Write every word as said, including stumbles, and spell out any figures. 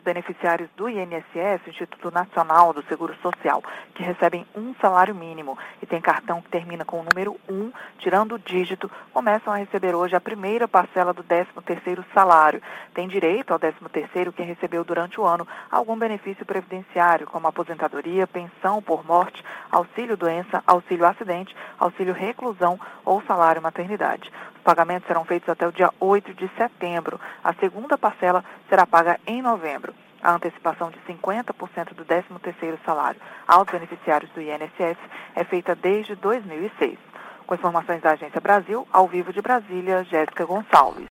Beneficiários do I N S S, Instituto Nacional do Seguro Social, que recebem um salário mínimo e tem cartão que termina com o número um, tirando o dígito, começam a receber hoje a primeira parcela do décimo terceiro salário. Tem direito ao décimo terceiro quem recebeu durante o ano algum benefício previdenciário, como aposentadoria, pensão por morte, auxílio-doença, auxílio-acidente, auxílio-reclusão ou salário-maternidade. Os pagamentos serão feitos até o dia oito de setembro. A segunda parcela será paga em novembro. A antecipação de cinquenta por cento do décimo terceiro salário aos beneficiários do I N S S é feita desde dois mil e seis. Com informações da Agência Brasil, ao vivo de Brasília, Jéssica Gonçalves.